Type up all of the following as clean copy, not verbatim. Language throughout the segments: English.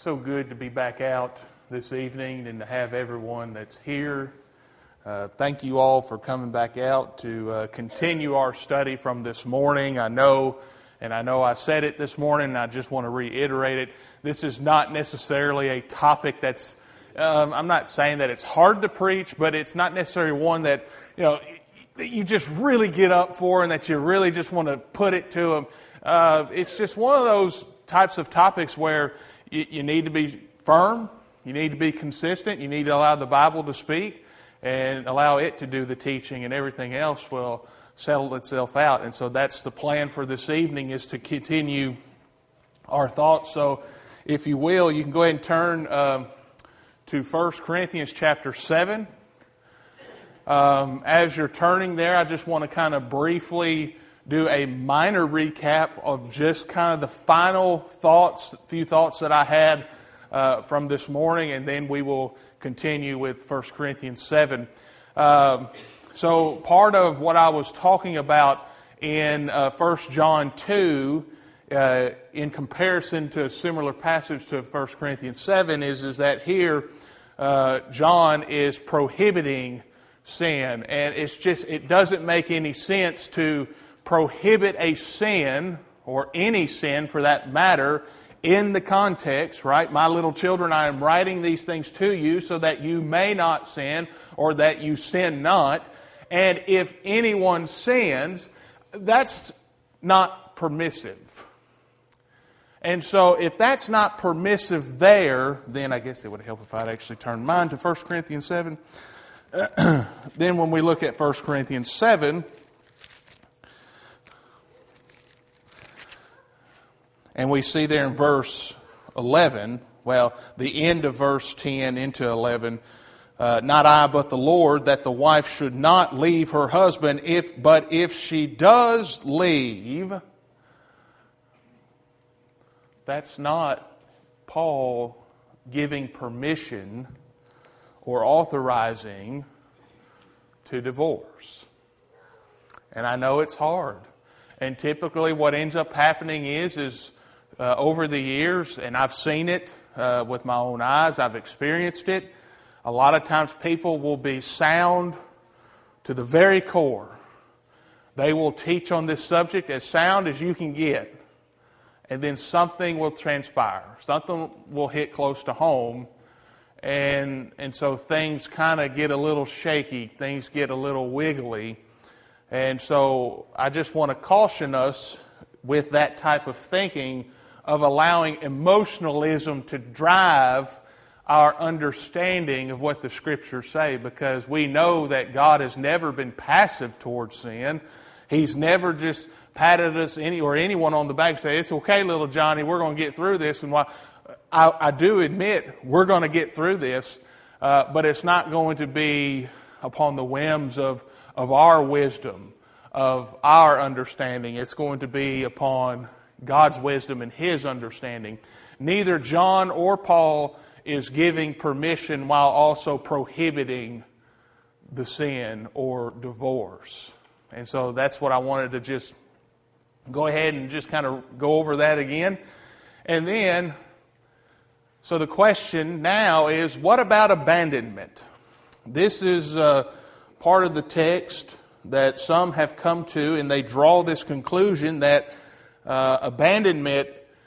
So good to be back out this evening and to have everyone that's here. Thank you all for coming back out to continue our study from this morning. I know I said it this morning, and I just want to reiterate it. This is not necessarily a topic that's, I'm not saying that it's hard to preach, but it's not necessarily one that, that you just really get up for and that you really just want to put it to them. It's just one of those types of topics where you need to be firm, you need to be consistent, you need to allow the Bible to speak and allow it to do the teaching, and everything else will settle itself out. And so that's the plan for this evening, is to continue our thoughts. So if you will, you can go ahead and turn to 1 Corinthians chapter 7. As you're turning there, I just want to kind of briefly do a minor recap of just kind of the final thoughts, few thoughts that I had from this morning, and then we will continue with 1 Corinthians 7. So part of what I was talking about in 1 John 2, in comparison to a similar passage to 1 Corinthians 7, is that here John is prohibiting sin. And it doesn't make any sense to prohibit a sin, or any sin for that matter, in the context, right? My little children, I am writing these things to you so that you may not sin, or that you sin not. And if anyone sins, that's not permissive. And so if that's not permissive there, then I guess it would help if I'd actually turn mine to 1 Corinthians 7. Then when we look at 1 Corinthians 7, and we see there in verse 11, well, the end of verse 10 into 11, not I but the Lord, that the wife should not leave her husband, but if she does leave, that's not Paul giving permission or authorizing to divorce. And I know it's hard. And typically what ends up happening is over the years, and I've seen it with my own eyes, I've experienced it, a lot of times people will be sound to the very core. They will teach on this subject as sound as you can get. And then something will transpire. Something will hit close to home. And so things kind of get a little shaky. Things get a little wiggly. And so I just want to caution us with that type of thinking of allowing emotionalism to drive our understanding of what the Scriptures say, because we know that God has never been passive towards sin. He's never just patted us or anyone on the back and said, "It's okay, little Johnny, we're going to get through this." And while I do admit we're going to get through this, but it's not going to be upon the whims of our wisdom, of our understanding. It's going to be upon God's wisdom and His understanding. Neither John or Paul is giving permission while also prohibiting the sin or divorce. And so that's what I wanted to just go ahead and just kind of go over that again. And then, so the question now is, what about abandonment? This is part of the text that some have come to, and they draw this conclusion that abandonment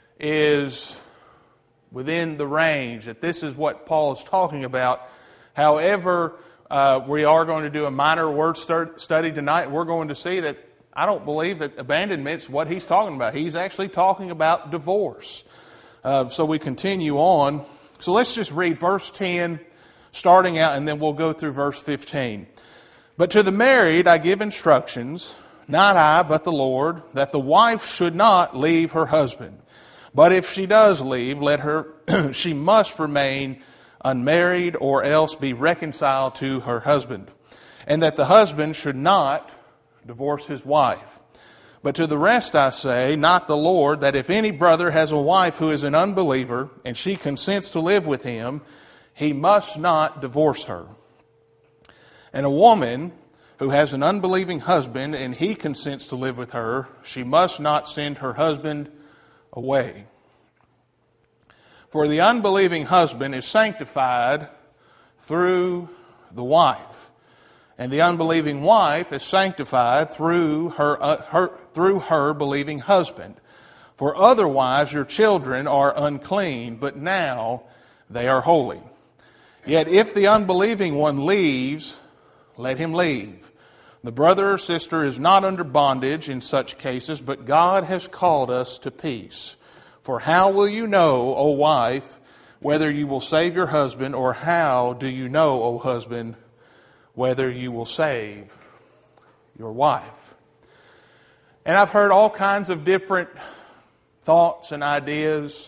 is within the range, that this is what Paul is talking about. However, we are going to do a minor word study tonight. We're going to see that I don't believe that abandonment is what he's talking about. He's actually talking about divorce. So we continue on. So let's just read verse 10, starting out, and then we'll go through verse 15. But to the married I give instructions, not I, but the Lord, that the wife should not leave her husband. But if she does leave, let her she must remain unmarried, or else be reconciled to her husband. And that the husband should not divorce his wife. But to the rest I say, not the Lord, that if any brother has a wife who is an unbeliever, and she consents to live with him, he must not divorce her. And a woman who has an unbelieving husband, and he consents to live with her, she must not send her husband away. For the unbelieving husband is sanctified through the wife, and the unbelieving wife is sanctified through her believing husband. For otherwise your children are unclean, but now they are holy. Yet if the unbelieving one leaves, let him leave. The brother or sister is not under bondage in such cases, but God has called us to peace. For how will you know, O wife, whether you will save your husband, or how do you know, O husband, whether you will save your wife? And I've heard all kinds of different thoughts and ideas.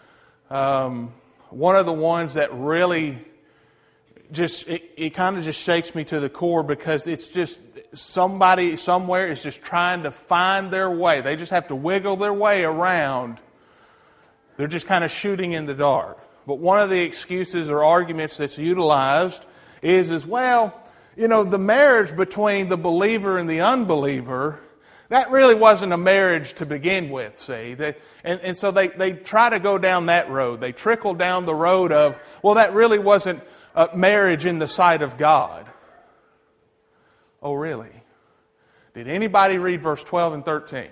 One of the ones that really it kind of just shakes me to the core, because it's just somebody somewhere is just trying to find their way. They just have to wiggle their way around. They're just kind of shooting in the dark. But one of the excuses or arguments that's utilized is well, the marriage between the believer and the unbeliever, that really wasn't a marriage to begin with, see. And so they try to go down that road. They trickle down the road of, well, that really wasn't a marriage in the sight of God. Oh, really? Did anybody read verse 12 and 13?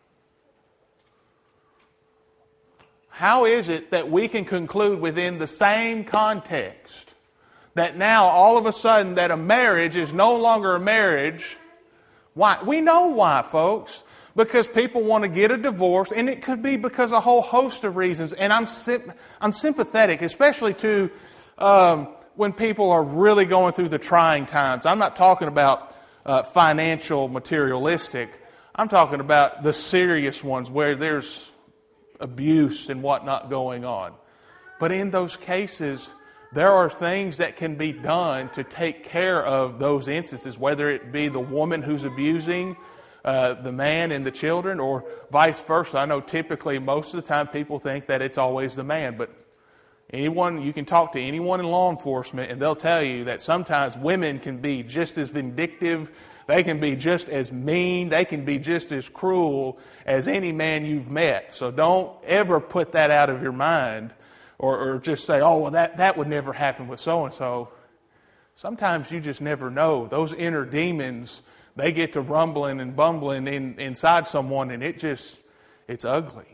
How is it that we can conclude within the same context that now all of a sudden that a marriage is no longer a marriage? Why? We know why, folks. Because people want to get a divorce, and it could be because of a whole host of reasons. And I'm sympathetic, especially to when people are really going through the trying times. I'm not talking about financial, materialistic. I'm talking about the serious ones where there's abuse and whatnot going on. But in those cases, there are things that can be done to take care of those instances, whether it be the woman who's abusing the man and the children, or vice versa. I know typically most of the time people think that it's always the man, but you can talk to anyone in law enforcement and they'll tell you that sometimes women can be just as vindictive, they can be just as mean, they can be just as cruel as any man you've met. So don't ever put that out of your mind or just say, oh, well, that would never happen with so-and-so. Sometimes you just never know. Those inner demons, they get to rumbling and bumbling inside someone, and it's ugly.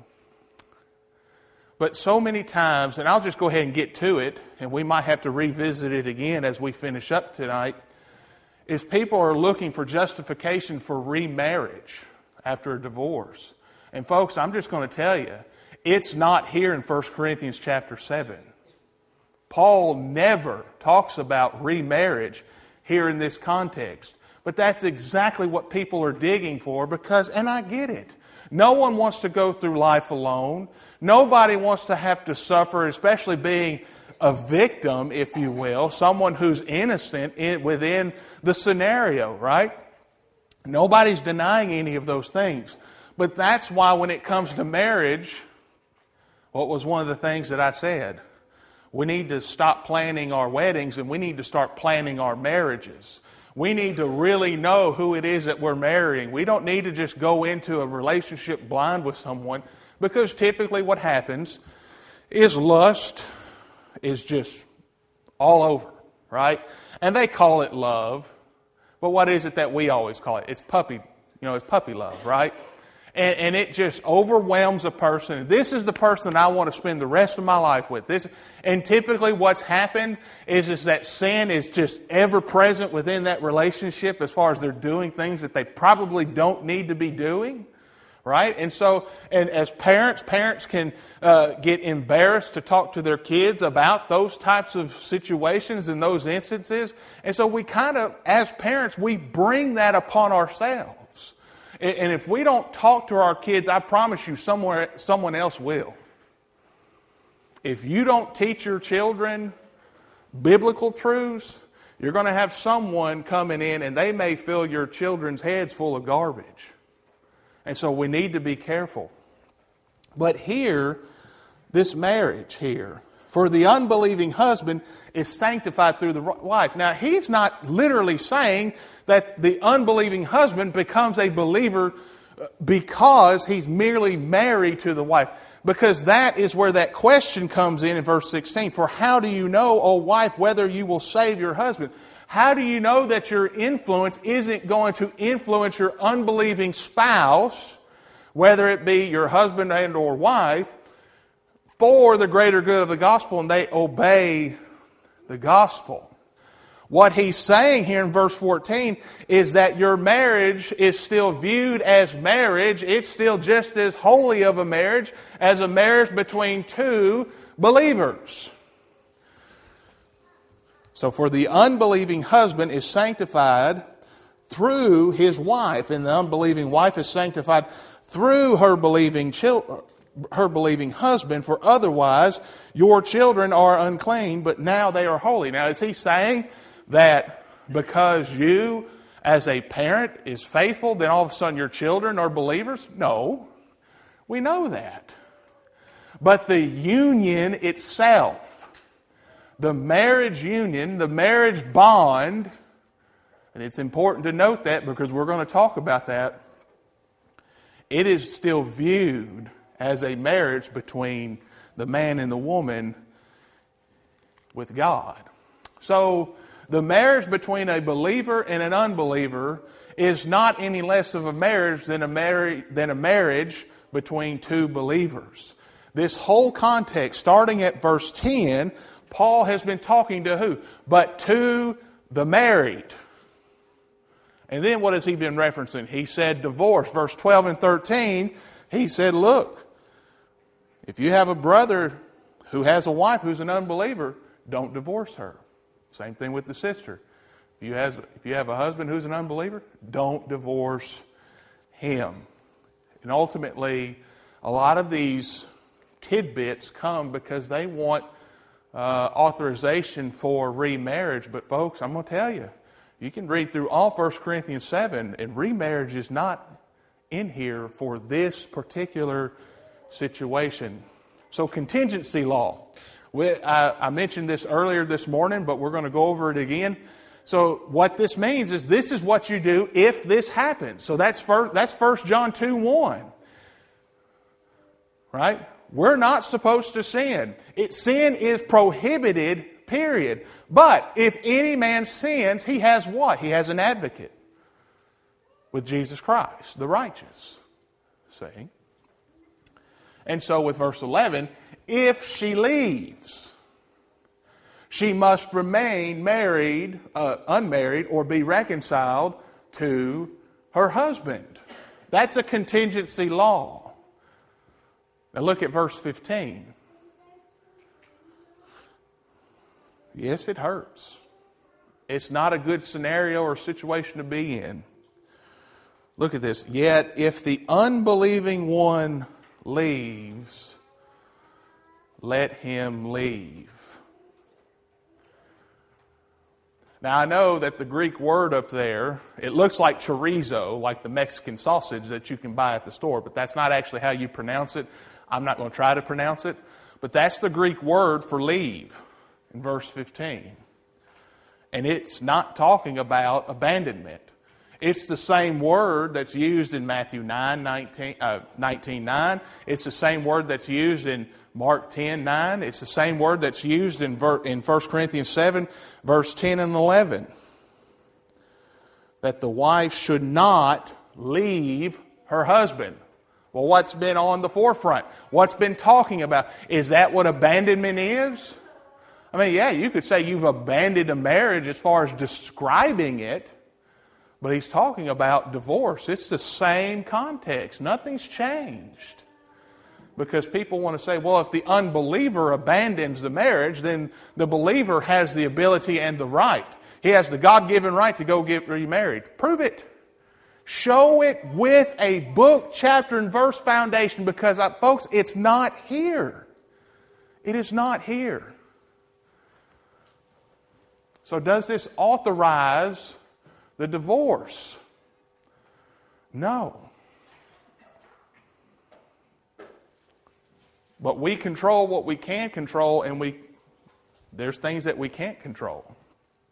But so many times, and I'll just go ahead and get to it, and we might have to revisit it again as we finish up tonight, is people are looking for justification for remarriage after a divorce. And folks, I'm just going to tell you, it's not here in 1 Corinthians chapter 7. Paul never talks about remarriage here in this context. But that's exactly what people are digging for because, and I get it, no one wants to go through life alone. Nobody wants to have to suffer, especially being a victim, if you will, someone who's innocent within the scenario, right? Nobody's denying any of those things. But that's why when it comes to marriage, what was one of the things that I said? We need to stop planning our weddings and we need to start planning our marriages. We need to really know who it is that we're marrying. We don't need to just go into a relationship blind with someone, because typically what happens is lust is just all over, right? And they call it love. But what is it that we always call it? It's puppy love, right? And it just overwhelms a person. This is the person I want to spend the rest of my life with. And typically what's happened is that sin is just ever present within that relationship as far as they're doing things that they probably don't need to be doing. Right? And as parents can get embarrassed to talk to their kids about those types of situations and those instances. And so we kind of, as parents, we bring that upon ourselves. And if we don't talk to our kids, I promise you someone else will. If you don't teach your children biblical truths, you're going to have someone coming in and they may fill your children's heads full of garbage. And so we need to be careful. But here, this marriage here, for the unbelieving husband is sanctified through the wife. Now, he's not literally saying that the unbelieving husband becomes a believer because he's merely married to the wife. Because that is where that question comes in verse 16. For how do you know, O wife, whether you will save your husband? How do you know that your influence isn't going to influence your unbelieving spouse, whether it be your husband and or wife, for the greater good of the gospel, and they obey the gospel? What he's saying here in verse 14 is that your marriage is still viewed as marriage. It's still just as holy of a marriage as a marriage between two believers. So for the unbelieving husband is sanctified through his wife, and the unbelieving wife is sanctified through her believing husband, for otherwise your children are unclean, but now they are holy. Now, is he saying that because you as a parent is faithful, then all of a sudden your children are believers? No. We know that. But the union itself, the marriage union, the marriage bond, and it's important to note that because we're going to talk about that, it is still viewed as a marriage between the man and the woman with God. So the marriage between a believer and an unbeliever is not any less of a marriage than a marriage between two believers. This whole context, starting at verse 10, Paul has been talking to who? But to the married. And then what has he been referencing? He said divorce. Verse 12 and 13, he said, look, if you have a brother who has a wife who's an unbeliever, don't divorce her. Same thing with the sister. If you have a husband who's an unbeliever, don't divorce him. And ultimately, a lot of these tidbits come because they want authorization for remarriage. But folks, I'm going to tell you, you can read through all 1 Corinthians 7, and remarriage is not in here for this particular situation. So contingency law. I mentioned this earlier this morning, but we're going to go over it again. So what this means is this is what you do if this happens. So that's 1 John 2:1. Right? We're not supposed to sin. Sin is prohibited, period. But if any man sins, he has what? He has an advocate with Jesus Christ, the righteous. See? And so with verse 11, if she leaves, she must remain unmarried, or be reconciled to her husband. That's a contingency law. Now look at verse 15. Yes, it hurts. It's not a good scenario or situation to be in. Look at this. Yet if the unbelieving one leaves, let him leave. Now I know that the Greek word up there, it looks like chorizo, like the Mexican sausage that you can buy at the store, but that's not actually how you pronounce it. I'm not going to try to pronounce it, but that's the Greek word for leave in verse 15. And it's not talking about abandonment. It's the same word that's used in Matthew 19:9. It's the same word that's used in Mark 10:9. It's the same word that's used in 1 Corinthians 7, verse 10 and 11. That the wife should not leave her husband. Well, what's been on the forefront? What's been talking about? Is that what abandonment is? I mean, yeah, you could say you've abandoned a marriage as far as describing it. But he's talking about divorce. It's the same context. Nothing's changed. Because people want to say, well, if the unbeliever abandons the marriage, then the believer has the ability and the right. He has the God-given right to go get remarried. Prove it. Show it with a book, chapter, and verse foundation. Because, folks, it's not here. It is not here. So does this authorize the divorce? No. But we control what we can control, and there's things that we can't control.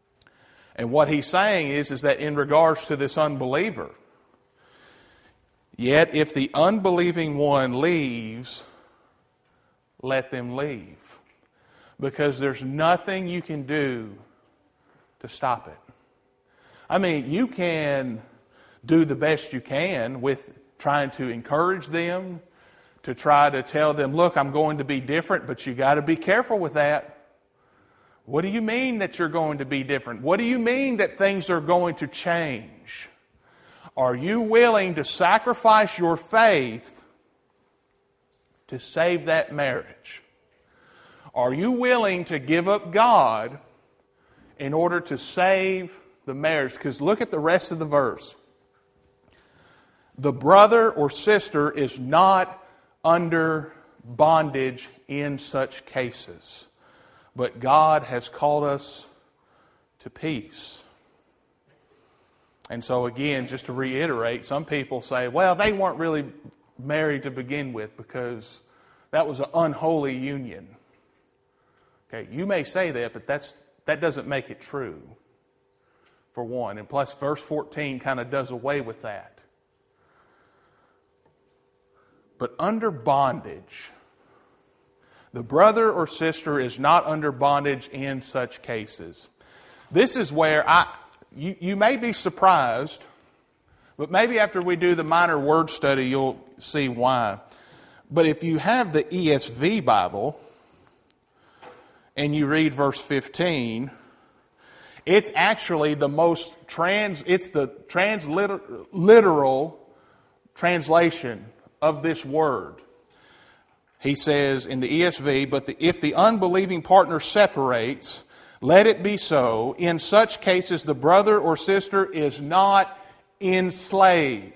And what he's saying is that in regards to this unbeliever, Yet if the unbelieving one leaves, let them leave. Because there's nothing you can do to stop it. I mean, you can do the best you can with trying to encourage them, to try to tell them, look, I'm going to be different, but you got to be careful with that. What do you mean that you're going to be different? What do you mean that things are going to change? Are you willing to sacrifice your faith to save that marriage? Are you willing to give up God in order to save the marriage? Because look at the rest of the verse. The brother or sister is not under bondage in such cases, but God has called us to peace. And so again, just to reiterate, some people say, well, they weren't really married to begin with because that was an unholy union. Okay, you may say that, but that doesn't make it true, for one. And plus, verse 14 kind of does away with that. But under bondage, the brother or sister is not under bondage in such cases. This is where you may be surprised, but maybe after we do the minor word study, you'll see why. But if you have the ESV Bible, and you read verse 15, it's actually the most literal translation of this word. He says in the ESV, but if the unbelieving partner separates, let it be so. In such cases, the brother or sister is not enslaved.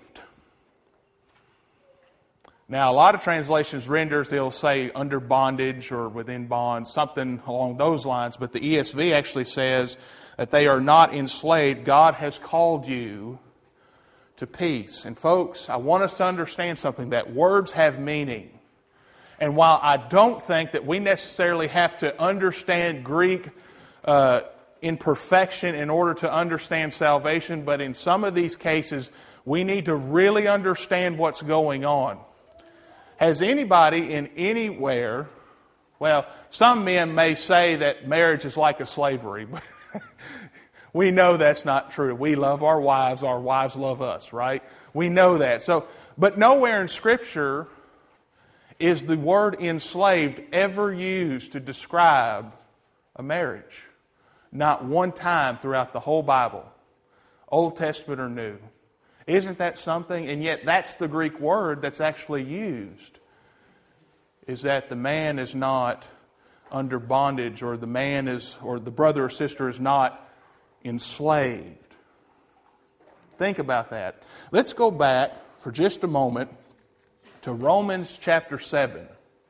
Now, a lot of translations renders, they'll say under bondage or within bonds, something along those lines. But the ESV actually says that they are not enslaved. God has called you to peace. And folks, I want us to understand something, that words have meaning. And while I don't think that we necessarily have to understand Greek in perfection in order to understand salvation, but in some of these cases, we need to really understand what's going on. Has anybody in anywhere, well, some men may say that marriage is like a slavery, but we know that's not true. We love our wives love us, right? We know that. So, but nowhere in Scripture is the word enslaved ever used to describe a marriage. Not one time throughout the whole Bible, Old Testament or New. Isn't that something? And yet that's the Greek word that's actually used, is that the man is not under bondage, or the brother or sister is not enslaved. Think about that. Let's go back for just a moment to Romans chapter 7.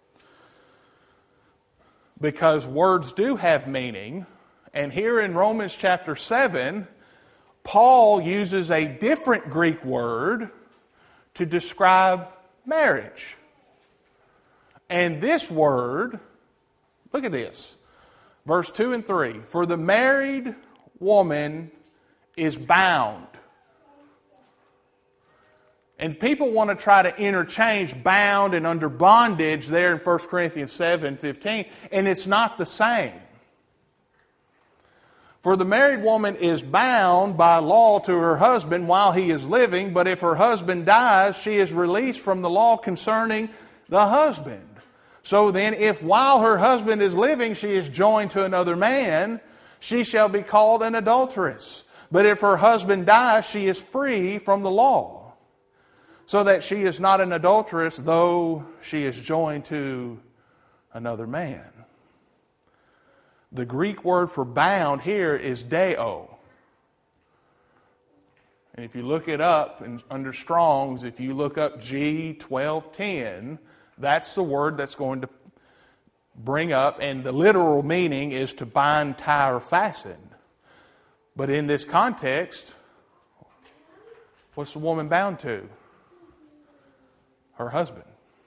Because words do have meaning, and here in Romans chapter 7, Paul uses a different Greek word to describe marriage. And this word, look at this, verse 2 and 3. For the married woman is bound. And people want to try to interchange bound and under bondage there in 1 Corinthians 7:15, and it's not the same. For the married woman is bound by law to her husband while he is living, but if her husband dies, she is released from the law concerning the husband. So then, if while her husband is living she is joined to another man, she shall be called an adulteress. But if her husband dies, she is free from the law, so that she is not an adulteress, though she is joined to another man. The Greek word for bound here is deo. And if you look it up under Strong's, if you look up G1210, that's the word that's going to bring up, and the literal meaning is to bind, tie, or fasten. But in this context, what's the woman bound to? Her husband.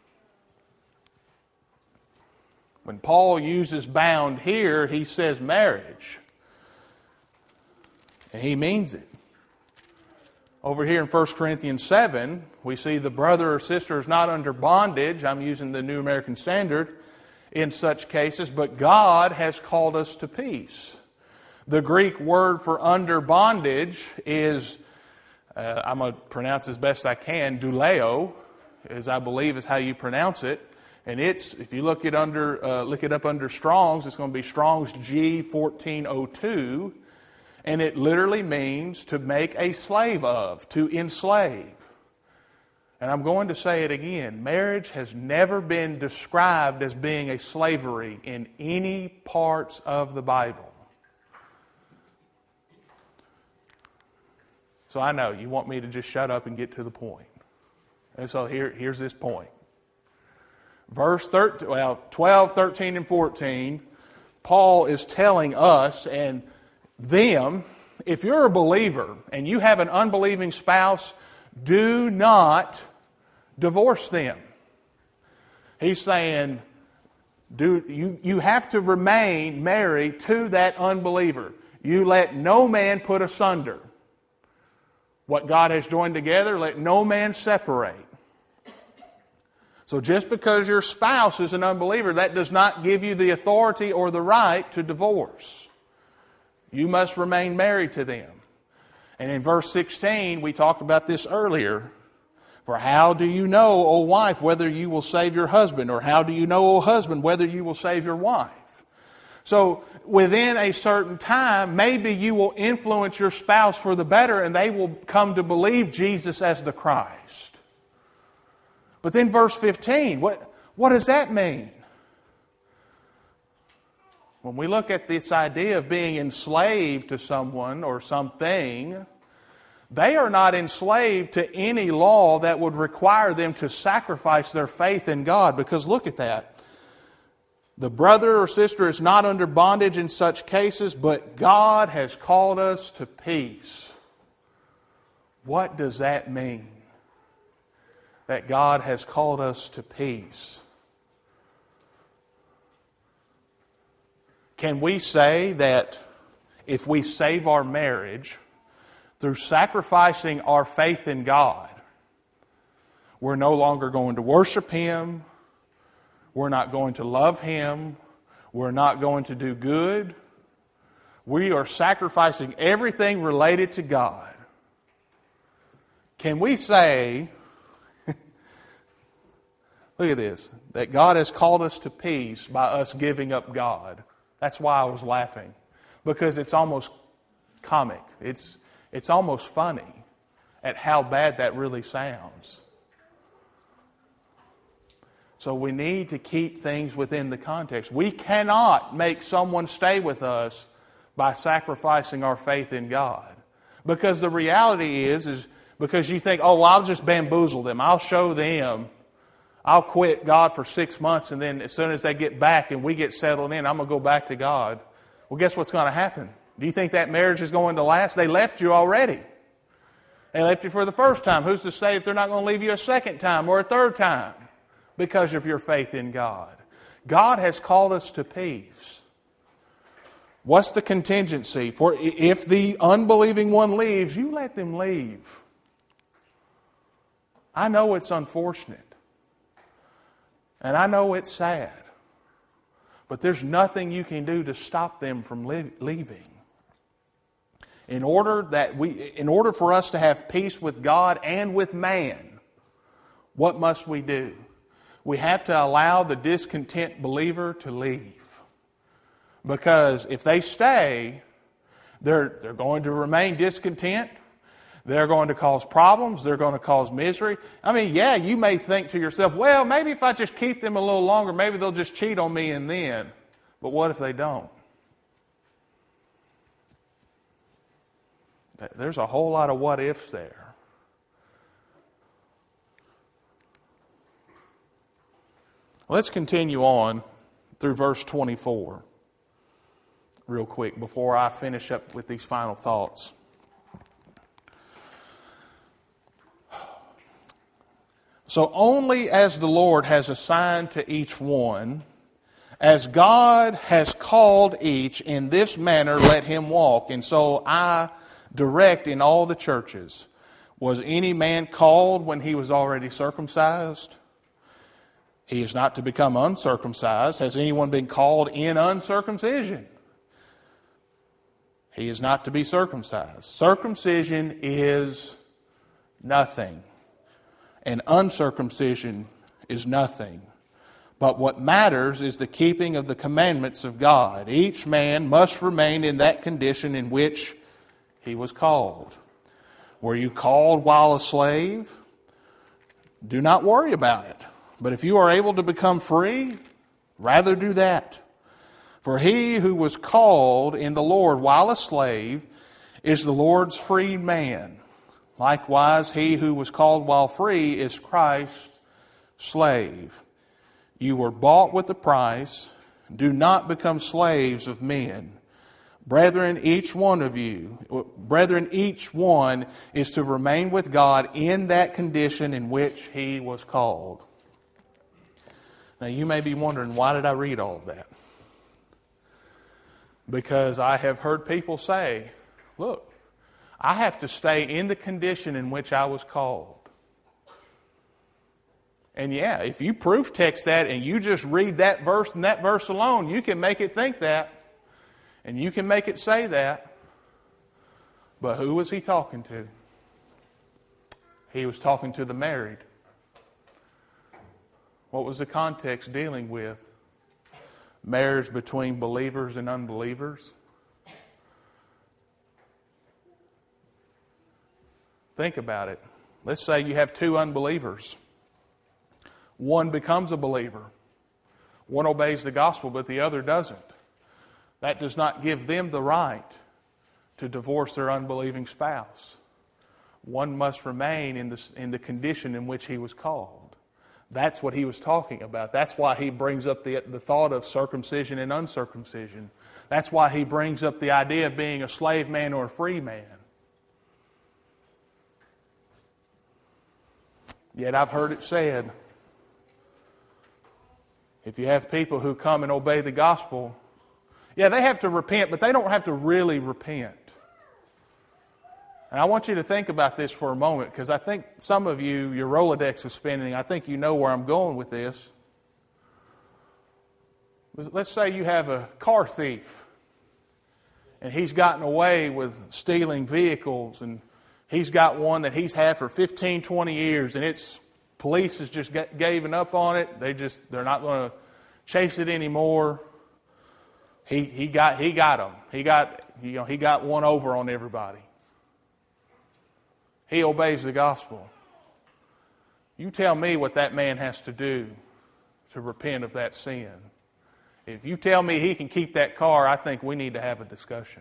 When Paul uses bound here, he says marriage. And he means it. Over here in 1 Corinthians 7, we see the brother or sister is not under bondage. I'm using the New American Standard in such cases, but God has called us to peace. The Greek word for under bondage is, I'm going to pronounce as best I can, douleo, as I believe is how you pronounce it. And it's, if you look it up under Strong's, it's going to be Strong's G1402. And it literally means to make a slave of, to enslave. And I'm going to say it again. Marriage has never been described as being a slavery in any parts of the Bible. So I know you want me to just shut up and get to the point. And so here's this point. Verse 12, 13, and 14, Paul is telling us and them, if you're a believer and you have an unbelieving spouse, do not divorce them. He's saying, you have to remain married to that unbeliever. You let no man put asunder. What God has joined together, let no man separate. So just because your spouse is an unbeliever, that does not give you the authority or the right to divorce. You must remain married to them. And in verse 16, we talked about this earlier. For how do you know, O wife, whether you will save your husband? Or how do you know, O husband, whether you will save your wife? So within a certain time, maybe you will influence your spouse for the better and they will come to believe Jesus as the Christ. But then verse 15, what does that mean? When we look at this idea of being enslaved to someone or something, they are not enslaved to any law that would require them to sacrifice their faith in God. Because look at that. The brother or sister is not under bondage in such cases, but God has called us to peace. What does that mean? That God has called us to peace. Can we say that if we save our marriage through sacrificing our faith in God, we're no longer going to worship Him, we're not going to love Him, we're not going to do good, we are sacrificing everything related to God? Can we say, look at this, that God has called us to peace by us giving up God? That's why I was laughing. Because it's almost comic. It's almost funny at how bad that really sounds. So we need to keep things within the context. We cannot make someone stay with us by sacrificing our faith in God. Because the reality is because you think, oh, well, I'll just bamboozle them. I'll show them. I'll quit God for 6 months, and then as soon as they get back and we get settled in, I'm going to go back to God. Well, guess what's going to happen? Do you think that marriage is going to last? They left you already. They left you for the first time. Who's to say that they're not going to leave you a second time or a third time because of your faith in God? God has called us to peace. What's the contingency? For if the unbelieving one leaves, you let them leave. I know it's unfortunate. And I know it's sad, but there's nothing you can do to stop them from leaving. In order for us to have peace with God and with man, what must we do? We have to allow the discontent believer to leave. Because if they stay, they're going to remain discontent. They're going to cause problems. They're going to cause misery. I mean, yeah, you may think to yourself, well, maybe if I just keep them a little longer, maybe they'll just cheat on me and then. But what if they don't? There's a whole lot of what ifs there. Let's continue on through verse 24 real quick before I finish up with these final thoughts. So only as the Lord has assigned to each one, as God has called each, in this manner let him walk. And so I direct in all the churches. Was any man called when he was already circumcised? He is not to become uncircumcised. Has anyone been called in uncircumcision? He is not to be circumcised. Circumcision is nothing, and uncircumcision is nothing. But what matters is the keeping of the commandments of God. Each man must remain in that condition in which he was called. Were you called while a slave? Do not worry about it. But if you are able to become free, rather do that. For he who was called in the Lord while a slave is the Lord's freed man. Likewise, he who was called while free is Christ's slave. You were bought with a price. Do not become slaves of men. Brethren, each one is to remain with God in that condition in which he was called. Now you may be wondering, why did I read all of that? Because I have heard people say, look, I have to stay in the condition in which I was called. And yeah, if you proof text that and you just read that verse and that verse alone, you can make it think that. And you can make it say that. But who was he talking to? He was talking to the married. What was the context dealing with? Marriage between believers and unbelievers. Think about it. Let's say you have two unbelievers. One becomes a believer. One obeys the gospel, but the other doesn't. That does not give them the right to divorce their unbelieving spouse. One must remain in the condition in which he was called. That's what he was talking about. That's why he brings up the thought of circumcision and uncircumcision. That's why he brings up the idea of being a slave man or a free man. Yet I've heard it said, if you have people who come and obey the gospel, yeah, they have to repent, but they don't have to really repent. And I want you to think about this for a moment, because I think some of you, your Rolodex is spinning. I think you know where I'm going with this. Let's say you have a car thief, and he's gotten away with stealing vehicles, and he's got one that he's had for 15, 20 years, and police has just given up on it. They're not going to chase it anymore. He got him. He got one over on everybody. He obeys the gospel. You tell me what that man has to do to repent of that sin. If you tell me he can keep that car, I think we need to have a discussion.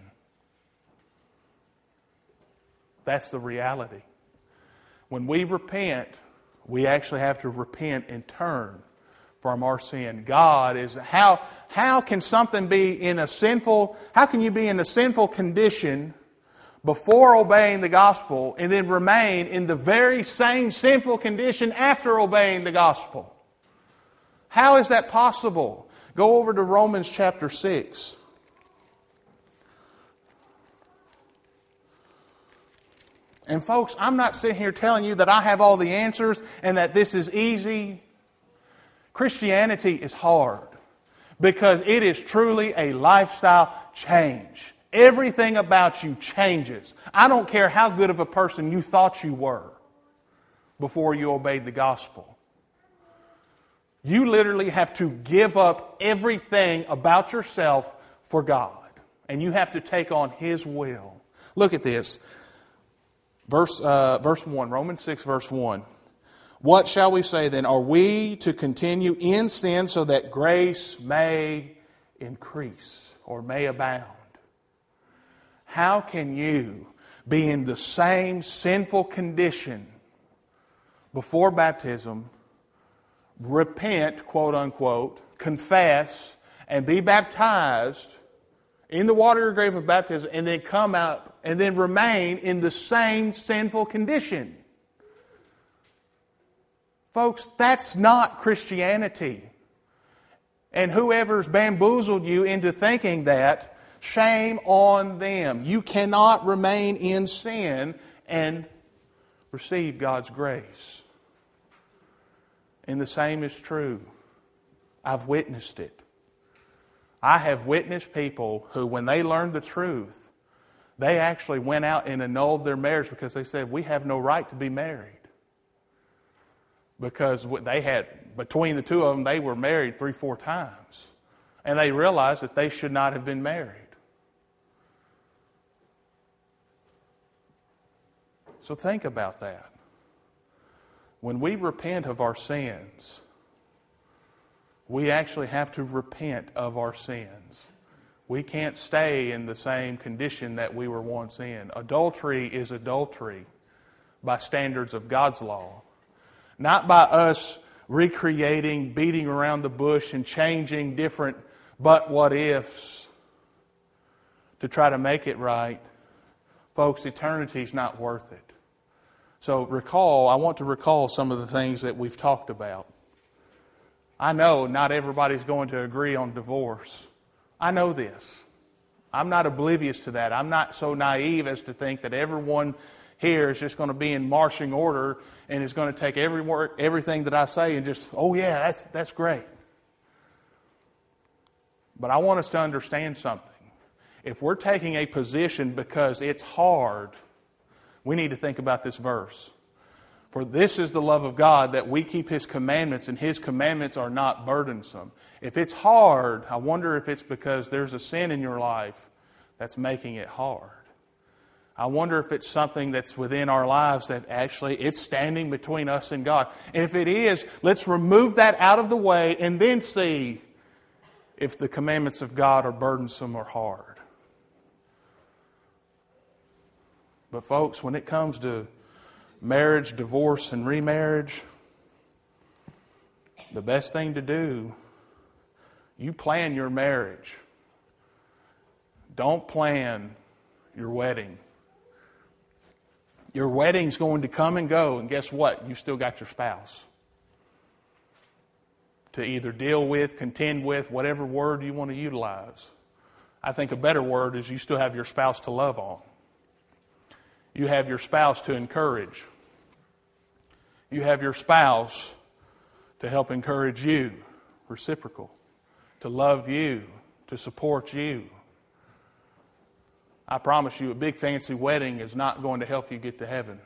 That's the reality. When we repent, we actually have to repent and turn from our sin. God is how can something be in a sinful, how can you be in a sinful condition before obeying the gospel and then remain in the very same sinful condition after obeying the gospel? How is that possible? Go over to Romans chapter 6. And folks, I'm not sitting here telling you that I have all the answers and that this is easy. Christianity is hard because it is truly a lifestyle change. Everything about you changes. I don't care how good of a person you thought you were before you obeyed the gospel. You literally have to give up everything about yourself for God. And you have to take on His will. Look at this. Verse 1, Romans 6, verse 1. What shall we say then? Are we to continue in sin so that grace may increase or may abound? How can you be in the same sinful condition before baptism, repent, quote unquote, confess, and be baptized in the water or grave of baptism, and then come out and then remain in the same sinful condition? Folks, that's not Christianity. And whoever's bamboozled you into thinking that, shame on them. You cannot remain in sin and receive God's grace. And the same is true. I've witnessed it. I have witnessed people who, when they learned the truth, they actually went out and annulled their marriage because they said, we have no right to be married. Because they had, between the two of them, they were married 3-4 times. And they realized that they should not have been married. So think about that. When we repent of our sins, we actually have to repent of our sins. We can't stay in the same condition that we were once in. Adultery is adultery by standards of God's law. Not by us recreating, beating around the bush and changing different but what ifs to try to make it right. Folks, eternity's not worth it. So I want to recall some of the things that we've talked about. I know not everybody's going to agree on divorce. I know this. I'm not oblivious to that. I'm not so naive as to think that everyone here is just going to be in marching order and is going to take everything that I say and just, oh yeah, that's great. But I want us to understand something. If we're taking a position because it's hard, we need to think about this verse. For this is the love of God, that we keep His commandments, and His commandments are not burdensome. If it's hard, I wonder if it's because there's a sin in your life that's making it hard. I wonder if it's something that's within our lives that actually it's standing between us and God. And if it is, let's remove that out of the way and then see if the commandments of God are burdensome or hard. But folks, when it comes to marriage, divorce, and remarriage, the best thing to do, you plan your marriage. Don't plan your wedding. Your wedding's going to come and go, and guess what? You still got your spouse to either deal with, contend with, whatever word you want to utilize. I think a better word is you still have your spouse to love on. You have your spouse to encourage. You have your spouse to help encourage you, reciprocal, to love you, to support you. I promise you, a big fancy wedding is not going to help you get to heaven.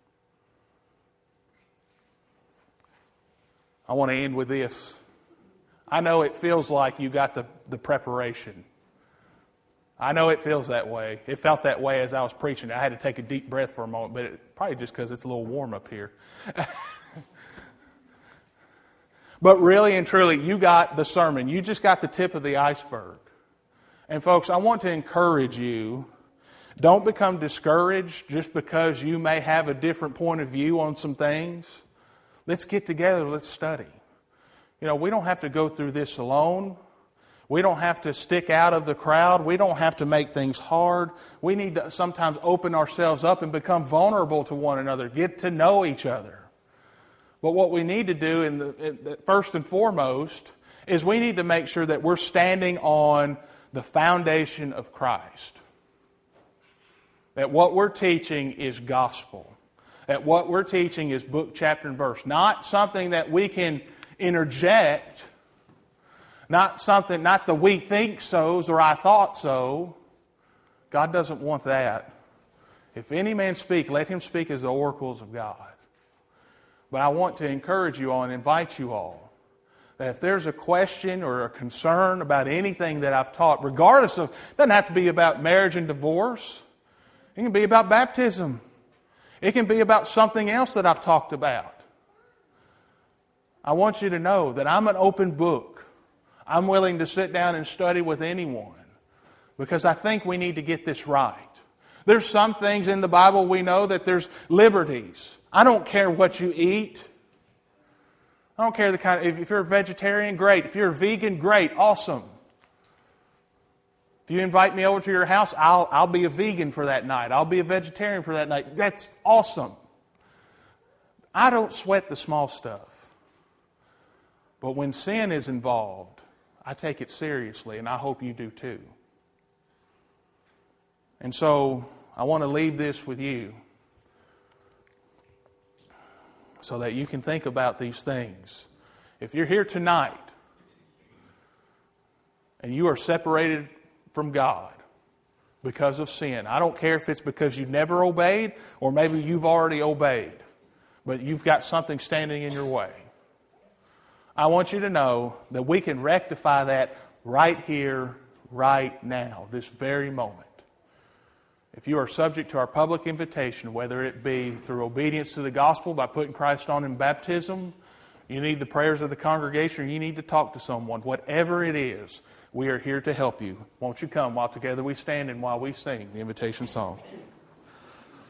I want to end with this. I know it feels like you got the preparation. I know it feels that way. It felt that way as I was preaching. I had to take a deep breath for a moment, but probably just because it's a little warm up here. But really and truly, you got the sermon. You just got the tip of the iceberg. And folks, I want to encourage you, don't become discouraged just because you may have a different point of view on some things. Let's get together, let's study. You know, we don't have to go through this alone. We don't have to stick out of the crowd. We don't have to make things hard. We need to sometimes open ourselves up and become vulnerable to one another, get to know each other. But what we need to do, first and foremost, is we need to make sure that we're standing on the foundation of Christ. That what we're teaching is gospel. That what we're teaching is book, chapter, and verse. Not something that we can interject. Not the we think so's or I thought so. God doesn't want that. If any man speak, let him speak as the oracles of God. But I want to encourage you all and invite you all that if there's a question or a concern about anything that I've taught, regardless of, it doesn't have to be about marriage and divorce. It can be about baptism. It can be about something else that I've talked about. I want you to know that I'm an open book. I'm willing to sit down and study with anyone because I think we need to get this right. There's some things in the Bible we know that there's liberties. I don't care what you eat. I don't care if you're a vegetarian, great. If you're a vegan, great, awesome. If you invite me over to your house, I'll be a vegan for that night. I'll be a vegetarian for that night. That's awesome. I don't sweat the small stuff. But when sin is involved, I take it seriously, and I hope you do too. And so, I want to leave this with you. so that you can think about these things. If you're here tonight and you are separated from God because of sin, I don't care if it's because you've never obeyed or maybe you've already obeyed, but you've got something standing in your way. I want you to know that we can rectify that right here, right now, this very moment. If you are subject to our public invitation, whether it be through obedience to the gospel by putting Christ on in baptism, you need the prayers of the congregation, or you need to talk to someone, whatever it is, we are here to help you. Won't you come while together we stand and while we sing the invitation song?